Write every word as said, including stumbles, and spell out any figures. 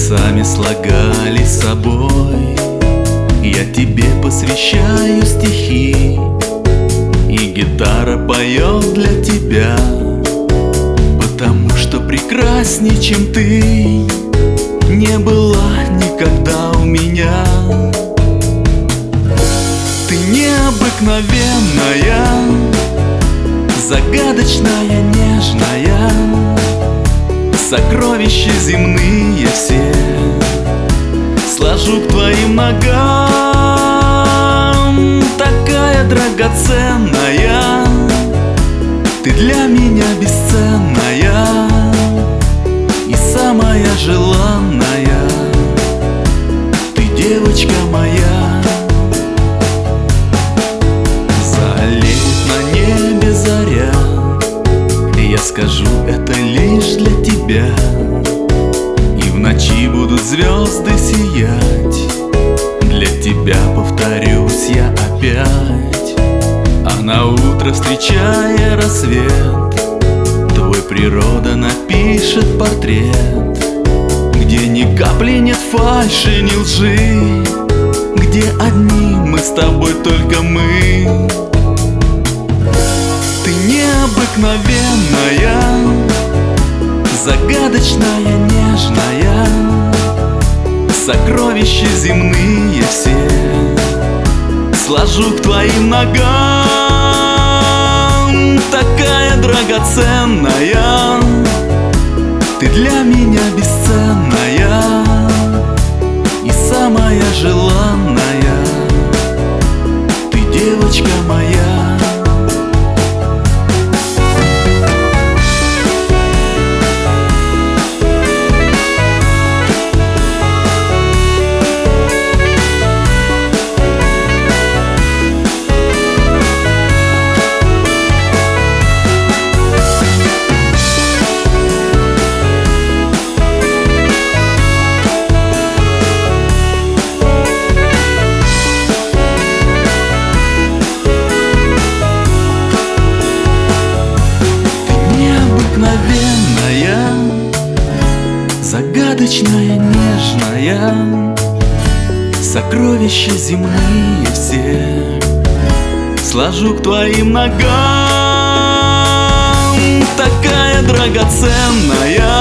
сами слагали с собой. Я тебе посвящаю стихи, и гитара поет для тебя, потому что прекрасней, чем ты, не была никогда у меня. Ты необыкновенная, загадочная, нежная, сокровища земные все сложу к твоим ногам. Такая драгоценная, ты для меня бесценная и самая желанная, ты девочка моя. Залезет на небе заря, я скажу это лишь для тебя, и в ночи будут звезды сиять. Для тебя повторюсь я опять, а на утро, встречая рассвет, твой природа напишет портрет, где ни капли нет фальши, ни лжи, где одни мы с тобой, только мы. Ты необыкновенная, загадочная, нежная, сокровища земные все сложу к твоим ногам. Такая драгоценная, ты для меня бесценная и самая желанная, ты девочка моя. Загадочная, нежная, сокровища земные все сложу к твоим ногам. Такая драгоценная,